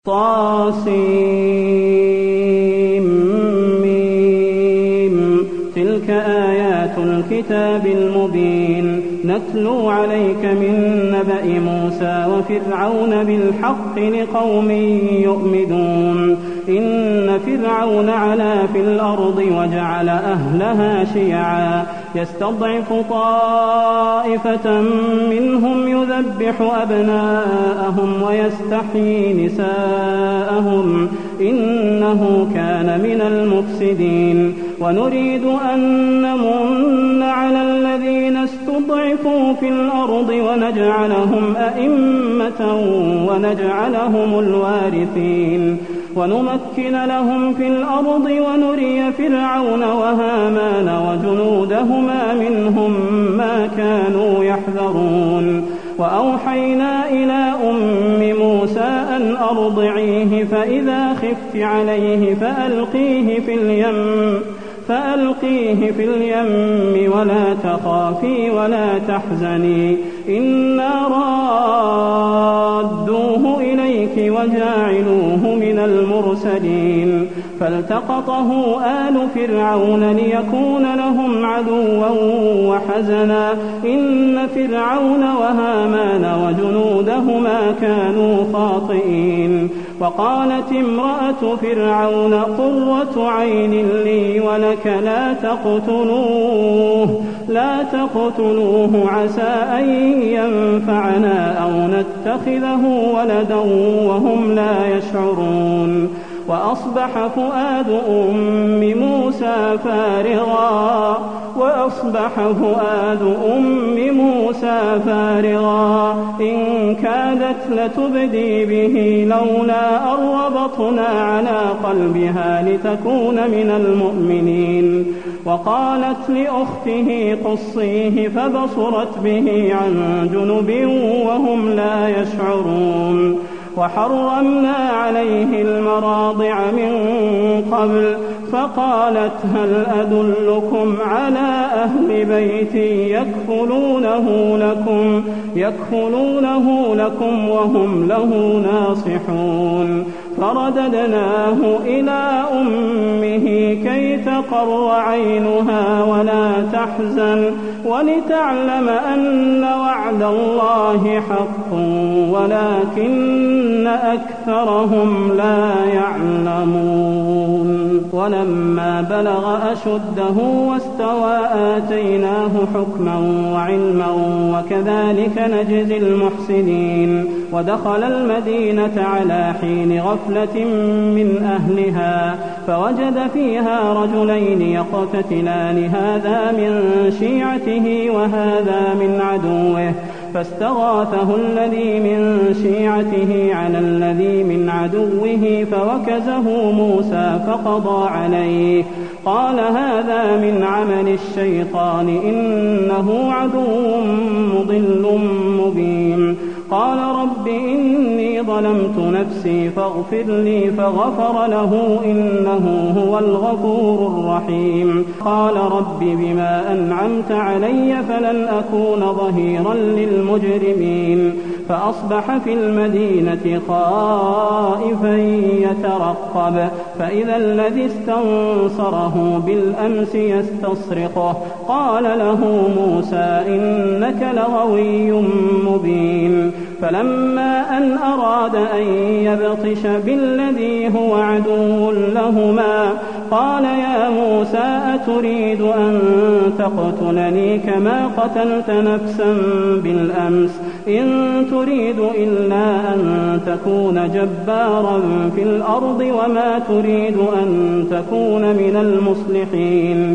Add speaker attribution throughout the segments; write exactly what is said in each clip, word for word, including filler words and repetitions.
Speaker 1: طاسيم ميم. تلك آيات الكتاب المبين نتلو عليك من نبأ موسى وفرعون بالحق لقوم يؤمنون. إن فرعون علا في الأرض وجعل أهلها شيعا يستضعف طائفة منهم يذبح أبناءهم ويستحيي نساءهم إنه كان من المفسدين. ونريد أن نمن على الذين استضعفوا في الأرض ونجعلهم أئمة ونجعلهم الوارثين ونمكن لهم في الأرض ونري فرعون وهامان وجنودهما منهم ما كانوا يحذرون. وأوحينا إلى أم موسى أن أرضعيه فإذا خفت عليه فألقيه في اليم فألقيه في اليم ولا تخافي ولا تحزني إنا رادوه إليك وجاعلوه من المرسلين. فالتقطه آل فرعون ليكون لهم عدوا وحزنا إن فرعون وهامان وجنودهما كانوا خاطئين. وقالت امرأة فرعون قرة عين لي ولك لا تقتلوه لا تقتلوه عسى أن ينفعنا أو نتخذه ولدا وهم لا يشعرون. وأصبح فؤاد أم موسى فارغا وأصبح فؤاد أم موسى فارغا إن كادت لتبدي به لولا أن ربطنا على قلبها لتكون من المؤمنين. وقالت لأخته قصيه فبصرت به عن جنب وهم لا يشعرون. وحرمنا عليه المراضع من قبل فقالت هل أدلكم على أهل بيتي يكفلونه لكم, يكفلونه لكم وهم له ناصحون. فرددناه إلى أمه كي تقر عينها ولا تحزن ولتعلم أن وعد الله حق ولكن أكثرهم لا يعلمون. ولما بلغ أشده واستوى آتيناه حكما وعلما وكذلك نجزي المحسنين. ودخل المدينة على حين غفلة من أهلها فوجد فيها رجلين يقتتلان هذا من شيعته وهذا من عدوه فاستغاثه الذي من شيعته على الذي من عدوه فوكزه موسى فقضى عليه قال هذا من عمل الشيطان إنه عدو مضل مبين. قال رب إني ظلمت نفسي فاغفر لي فغفر له إنه هو الغفور الرحيم. قال رب بما أنعمت علي فلن أكون ظهيرا للمجرمين. فأصبح في المدينة خائفا يترقب فإذا الذي استنصره بالأمس يستصرخه قال له موسى إنك لغوي مبين. فلما أن أراد أن يبطش بالذي هو عدو لهما قال يا موسى أتريد أن تقتلني كما قتلت نفسا بالأمس إن تريد إلا أن تكون جبارا في الأرض وما تريد أن تكون من المصلحين.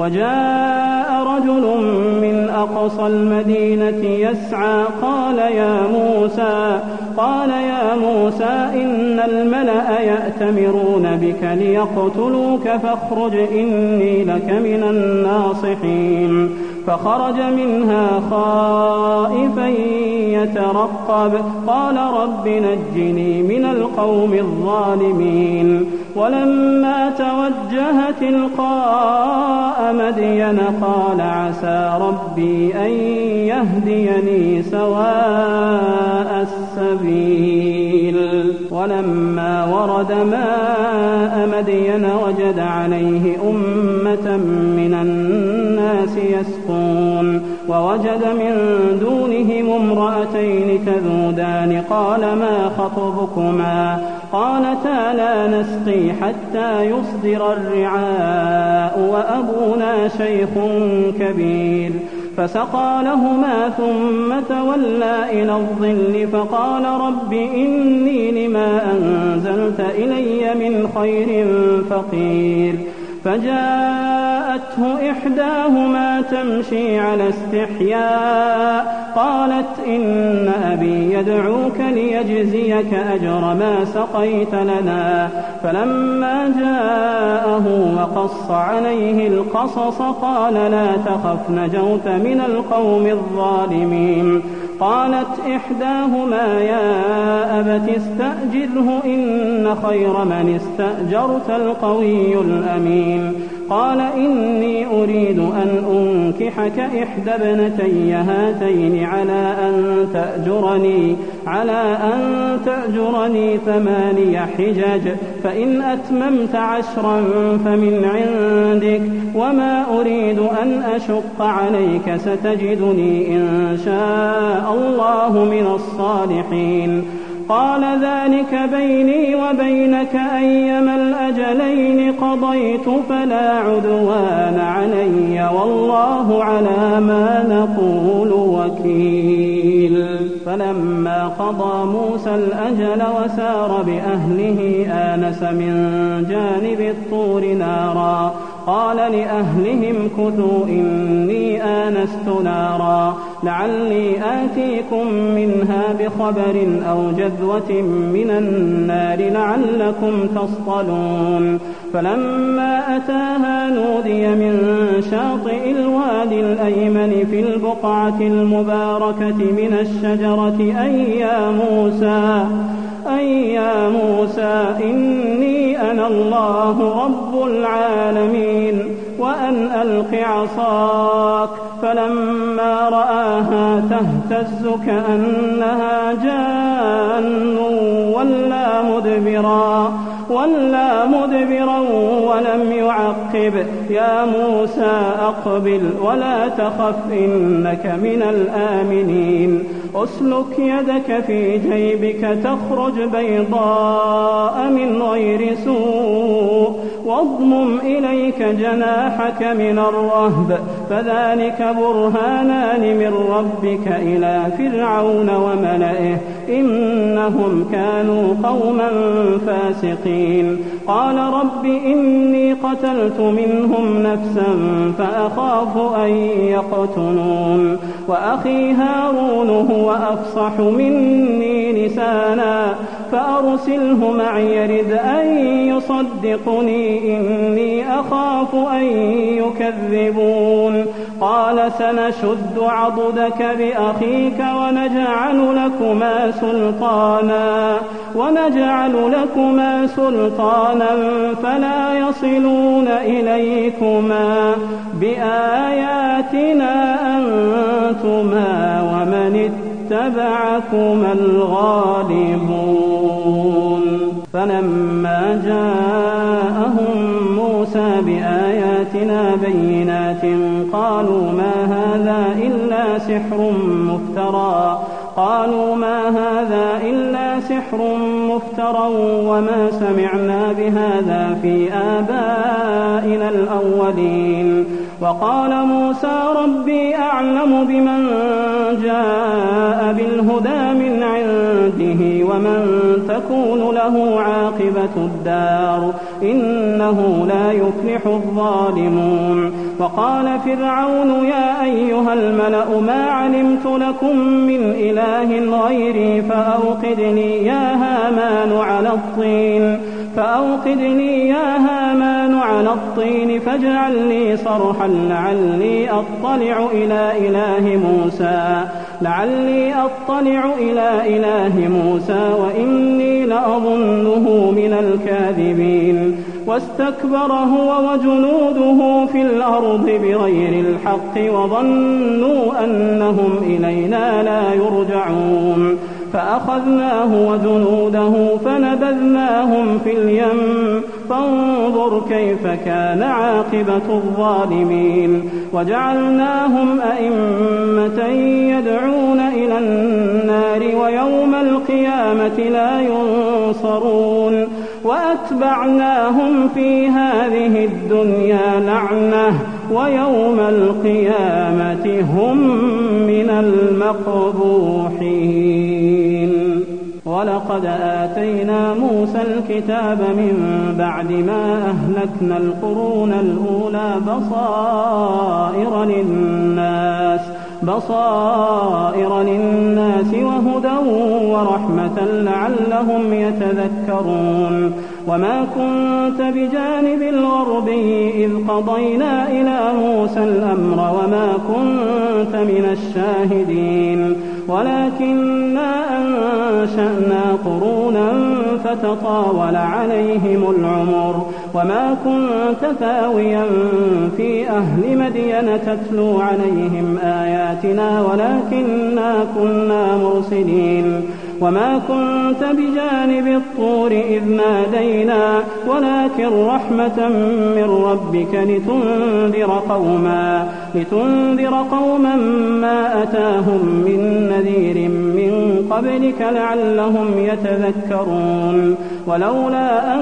Speaker 1: وجاء رجل من أقصى المدينة يسعى قال يا موسى قال يا موسى إن الملأ يأتمرون بك ليقتلوك فاخرج إني لك من الناصحين. فخرج منها خائفا يترقب قال رب نجني من القوم الظالمين. ولما توجه تلقاء مدين قال عسى ربي أن يهديني سواء السبيل. ولما ورد ماء مدين وجد عليه أمة من الناس يسقون ووجد من دونهم امرأتين تذودان قال ما خطبكما قالتا لا نسقي حتى يصدر الرعاء وأبونا شيخ كبير فسقى لهما ثم تولى إلى الظل فقال رب إني لما أنزلت إلي من خير فقير فجاءته إحداهما تمشي على استحياء قالت إن أبي يدعوك ليجزيك أجر ما سقيت لنا فلما جاءه وقص عليه القصص قال لا تخف نجوت من القوم الظالمين قالت إحداهما يا أبت استأجره إن خير من استأجرت القوي الأمين قال إني أريد أن أنكحك إحدى ابنتي هاتين على أن تأجرني على أن تأجرني ثماني حجج فإن أتممت عشرا فمن عندك وما أريد أن أشق عليك ستجدني إن شاء الله من الصالحين قال ذلك بيني وبينك أيما الأجلين قضيت فلا عدوان علي والله على ما نقول وكيل فلما قضى موسى الأجل وسار بأهله آنس من جانب الطور نارا قال لأهلهم كثوا إني آنست نارا لعلي آتيكم منها بخبر أو جذوة من النار لعلكم تصطلون فلما أتاها نودي من شاطئ الوادي الأيمن في البقعة المباركة من الشجرة أي يا موسى أي يا موسى إني أنا الله رب العالمين وأن ألق عصاك فلما رآها تهتز كأنها جان ولا مدبرا ولا مدبرا ولم يعقب يا موسى أقبل ولا تخف إنك من الآمنين أسلك يدك في جيبك تخرج بيضاء من غير سوء واضمم إليك جناحك من الرهب فذلك برهانان من ربك إلى فرعون وملئه إنهم كانوا قوما فاسقين قال رب إني قتلت منهم نفسا فأخاف أن يقتلون وأخي هارون هو أفصح مني لسانا فأرسله معي يرد أن يصدقني إني أخاف أن يكذبون قال سنشد عضدك بأخيك ونجعل لكما سلطانا ونجعل لكما سلطانا فلا يصلون إليكما بآياتنا أنتما ومن اتبعكما الغالبون فلما جاءهم موسى بآياتنا بينات قالوا ما هذا إلا سحر مفترى قالوا ما هذا إلا سحر مفترى وما سمعنا بهذا في آبائنا الأولين وقال موسى ربي أعلم بمن جاء بالهدى من عنده ومن تكون له عاقبة الدار إنه لا يفلح الظالمون وقال فرعون يا أيها الملأ ما علمت لكم من إله غيري فأوقد لي يا هامان على الطين فأوقد لي يا هامان على الطين فاجعل لي صرحا لعلي أطلع إلى إله موسى لعلي أطلع إلى إله موسى وإني لأظنه من الكاذبين واستكبر هو وجنوده في الأرض بغير الحق وظنوا أنهم إلينا لا يرجعون فأخذناه وجنوده فنبذناهم في اليم فانظر كيف كان عاقبة الظالمين وجعلناهم أئمة يدعون إلى النار ويوم القيامة لا ينصرون وأتبعناهم في هذه الدنيا لعنة ويوم القيامة هم من المقبوحين. ولقد آتينا موسى الكتاب من بعد ما أهلكنا القرون الأولى بصائر للناس بصائر للناس وهدى ورحمة لعلهم يتذكرون. وما كنت بجانب الغربي إذ قضينا إلى موسى الأمر وما كنت من الشاهدين ولكننا أنشأنا قرونا فتطاول عليهم العمر وما كنت ثاويا في أهل مدين تتلو عليهم آياتنا ولكننا كنا مرسلين. وما كنت بجانب الطور إذ نادينا ولكن رحمة من ربك لتنذر قوما لتنذر قوما ما أتاهم من نذير من قبلك لعلهم يتذكرون. ولولا أن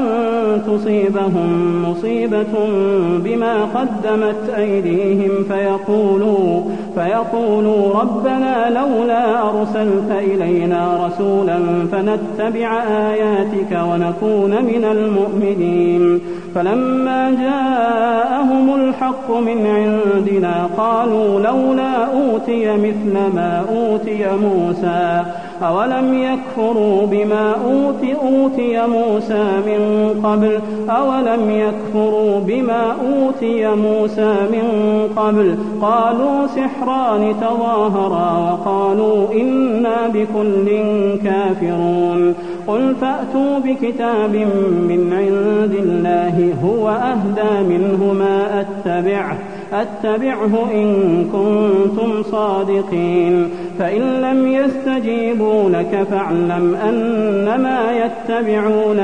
Speaker 1: تصيبهم مصيبة بما قدمت أيديهم فيقولوا فيقولوا ربنا لولا أرسلت إلينا رسولا فنتبع آياتك ونكون من المؤمنين. فلما جاءهم الحق من عندنا قالوا لولا أوتي مثل ما أوتي موسى أولم يكفروا بما أوتي, أوتي موسى من قبل أولم يكفروا بما أوتي موسى من قبل قالوا سحران تظاهرا وقالوا إنا بكل كافرون. قل فأتوا بكتاب من عند الله هو أهدى منه ما أتبعه أتبعه إن كنتم صادقين. فإن لم يستجيبوا لك فاعلم أنما يتبعون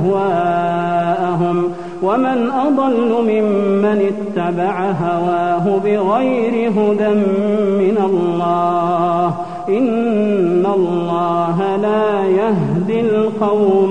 Speaker 1: أهواءهم ومن أضل ممن اتبع هواه بغير هدى من الله إن الله لا يهدي القوم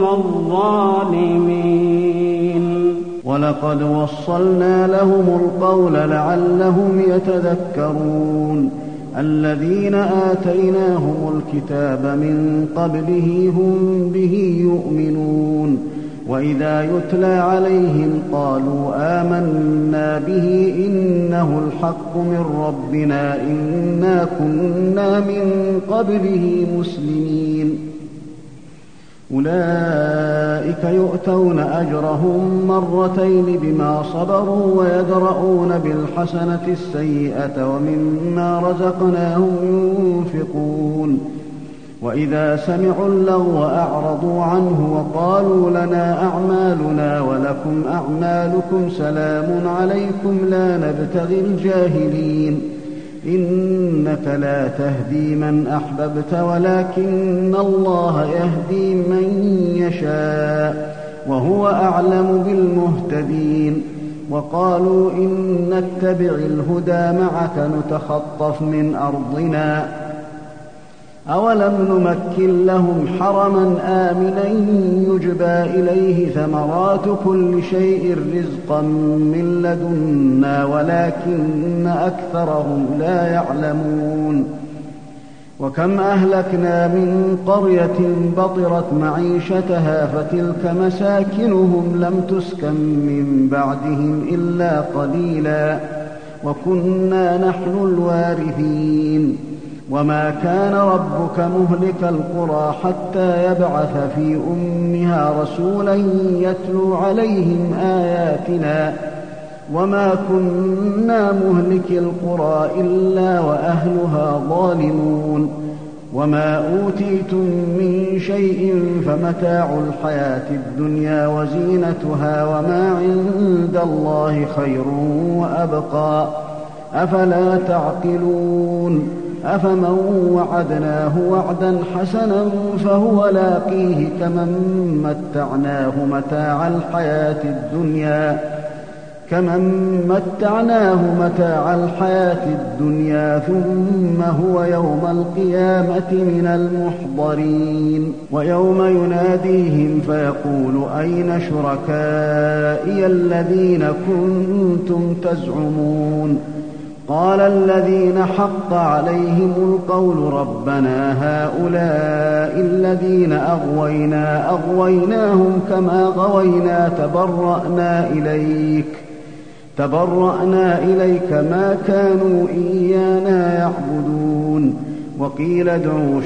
Speaker 1: الظالمين.
Speaker 2: ولقد وصلنا لهم القول لعلهم يتذكرون. الذين آتيناهم الكتاب من قبله هم به يؤمنون وإذا يتلى عليهم قالوا آمنا به إنه الحق من ربنا إنا كنا من قبله مسلمين. أولئك يؤتون أجرهم مرتين بما صبروا ويدرؤون بالحسنة السيئة ومما رزقناهم ينفقون. وإذا سمعوا اللغو أعرضوا عنه وقالوا لنا أعمالنا ولكم أعمالكم سلام عليكم لا نبتغي الجاهلين. إنك لا تهدي من أحببت ولكن الله يهدي من يشاء وهو أعلم بالمهتدين. وقالوا إن نتبع الهدى معك نتخطف من أرضنا أولم نمكن لهم حرما آمنا يجبى إليه ثمرات كل شيء رزقا من لدنا ولكن أكثرهم لا يعلمون. وكم أهلكنا من قرية بطرت معيشتها فتلك مساكنهم لم تسكن من بعدهم إلا قليلا وكنا نحن الوارثين. وما كان ربك مهلك القرى حتى يبعث في أمها رسولا يتلو عليهم آياتنا وما كنا مهلك القرى إلا وأهلها ظالمون. وما أوتيتم من شيء فمتاع الحياة الدنيا وزينتها وما عند الله خير وأبقى أفلا تعقلون. أفمن وعدناه وعدا حسنا فهو لاقيه كمن متعناه متاع الحياة الدنيا كمن متعناه متاع الحياة الدنيا ثم هو يوم القيامة من المحضرين ويوم يناديهم فيقول أين شركائي الذين كنتم تزعمون قال الذين حق عليهم القول ربنا هؤلاء الذين أغوينا أغويناهم كما غوينا تبرأنا إليك تبرأنا إليك ما كانوا إيانا يعبدون وقيل ادعوا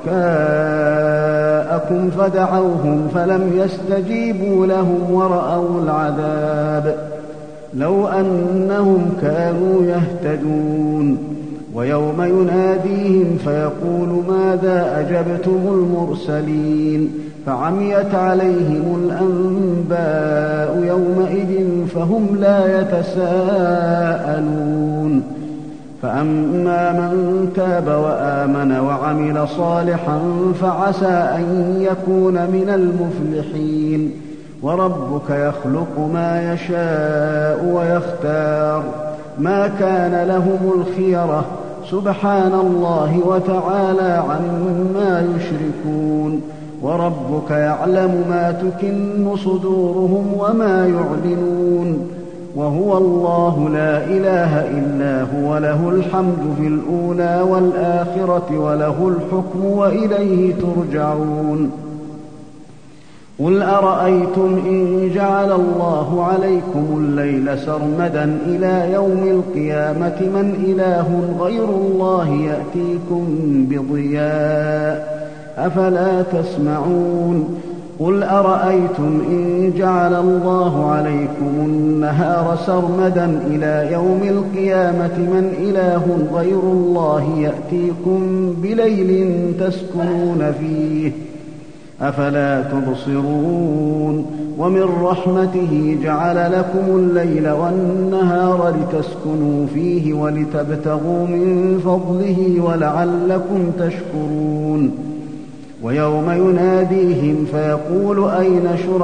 Speaker 2: شركاءكم فدعوهم فلم يستجيبوا لهم ورأوا العذاب لو أنهم كانوا يهتدون ويوم يناديهم فيقول ماذا أجبتم المرسلين فعميت عليهم الأنباء يومئذ فهم لا يتساءلون فأما من تاب وآمن وعمل صالحا فعسى أن يكون من المفلحين وربك يخلق ما يشاء ويختار ما كان لهم الخيرة سبحان الله وتعالى عما يشركون وربك يعلم ما تكن صدورهم وما يعلنون وهو الله لا إله إلا هو له الحمد في الأولى والآخرة وله الحكم وإليه ترجعون قل أرأيتم إن جعل الله عليكم الليل سرمدا إلى يوم القيامة من إله غير الله يأتيكم بضياء أفلا تسمعون قل أرأيتم إن جعل الله عليكم النهار سرمدا إلى يوم القيامة من إله غير الله يأتيكم بليل تسكنون فيه أفلا تبصرون ومن رحمته جعل لكم الليل والنهار لتسكنوا فيه ولتبتغوا من فضله ولعلكم تشكرون ويوم يناديهم فيقول أين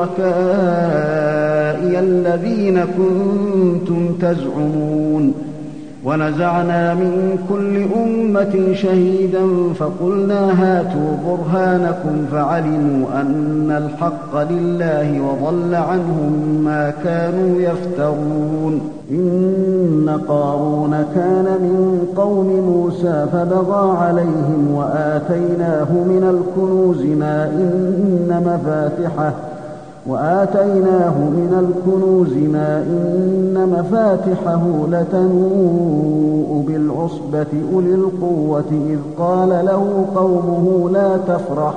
Speaker 2: شركائي الذين كنتم تزعمون ونزعنا من كل أمة شهيدا فقلنا هاتوا برهانكم فعلموا أن الحق لله وضل عنهم ما كانوا يفترون إن قارون كان من قوم موسى فبغى عليهم وآتيناه من الكنوز ما إن مفاتحه وآتيناه من الكنوز ما إن مفاتحه لتنوء بالعصبة أولي القوة إذ قال له قومه لا تفرح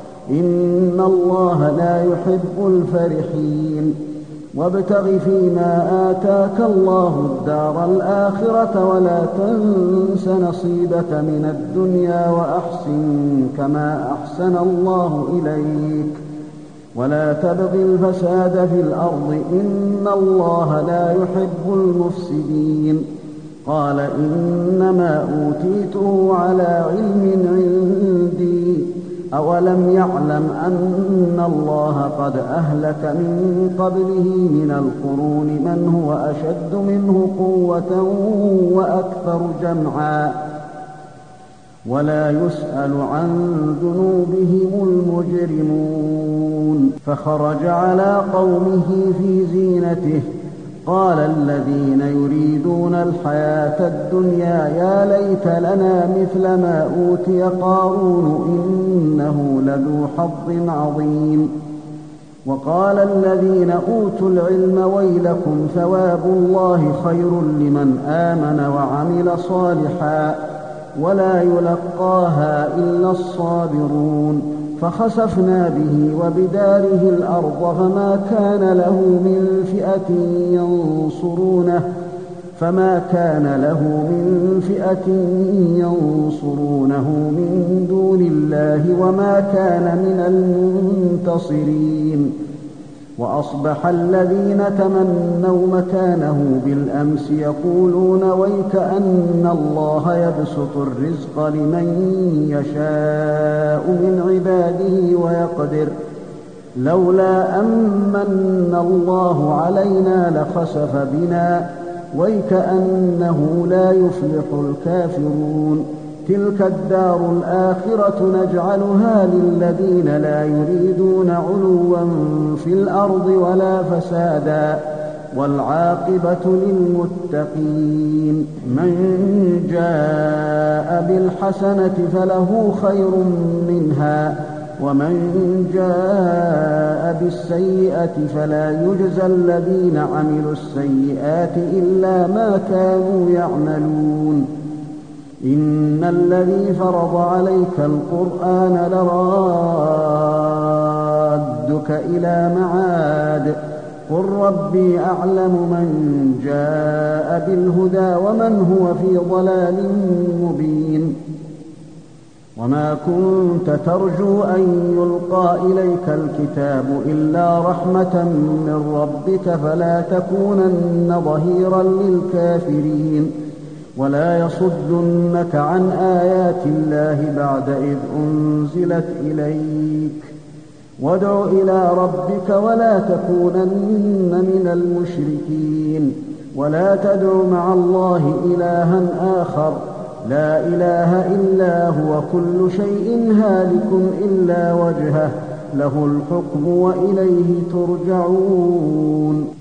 Speaker 2: إن الله لا يحب الفرحين وابتغ فيما آتاك الله الدار الآخرة ولا تنس نصيبك من الدنيا وأحسن كما أحسن الله إليك ولا تبغ الفساد في الأرض إن الله لا يحب المفسدين قال إنما أوتيته على علم عندي أولم يعلم أن الله قد أهلك من قبله من القرون من هو أشد منه قوة وأكثر جمعا ولا يسأل عن ذنوبهم المجرمون فخرج على قومه في زينته قال الذين يريدون الحياة الدنيا يا ليت لنا مثل ما أوتي قارون إنه لذو حظ عظيم وقال الذين أوتوا العلم ويلكم ثواب الله خير لمن آمن وعمل صالحا ولا يلقاها إلا الصابرون فخسفنا به وبداره الأرض فما كان له من فئة ينصرونه فما كان له من فئة ينصرونه من دون الله وما كان من المنتصرين وأصبح الذين تمنوا مكانه بالأمس يقولون ويك أن الله يبسط الرزق لمن يشاء من عباده ويقدر لولا أمن الله علينا لخسف بنا ويك أنه لا يفلح الكافرون تلك الدار الآخرة نجعلها للذين لا يريدون علوا في الأرض ولا فسادا والعاقبة للمتقين من جاء بالحسنة فله خير منها ومن جاء بالسيئة فلا يجزى الذين عملوا السيئات إلا ما كانوا يعملون إن الذي فرض عليك القرآن لرادك إلى معاد قل ربي أعلم من جاء بالهدى ومن هو في ضلال مبين وما كنت ترجو أن يلقى إليك الكتاب إلا رحمة من ربك فلا تكونن ظهيرا للكافرين ولا يصدنك عن آيات الله بعد إذ أنزلت إليك وادع إلى ربك ولا تكونن من المشركين ولا تدع مع الله إلها آخر لا إله إلا هو كل شيء هالك إلا وجهه له الحكم وإليه ترجعون